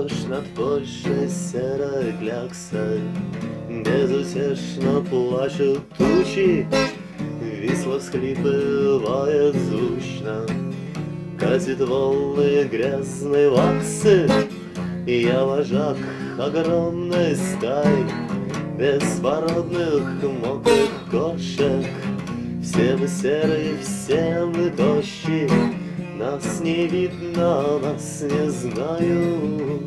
дождь над Польшей серой кляксой, безутешно плачут тучи, Висла всхлипывает звучно, катит волны грязной ваксы, и я вожак огромной стаи безбородных мокрых кошек. Все мы серые, все мы тощие, нас не видно, нас не знают.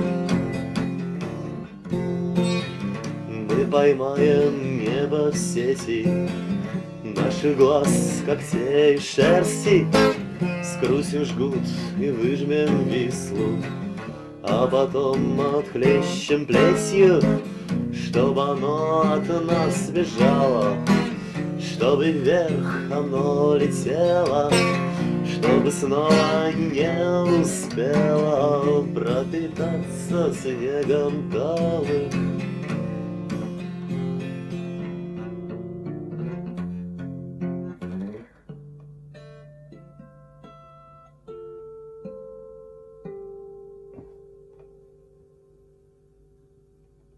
Мы поймаем небо в сети, наших глаз, когтей, шерсти, скрутим жгут и выжмем Вислу, а потом отхлещем плетью, чтобы оно от нас бежало, чтобы вверх оно летело, чтобы снова не успело пропитаться снегом Тавы.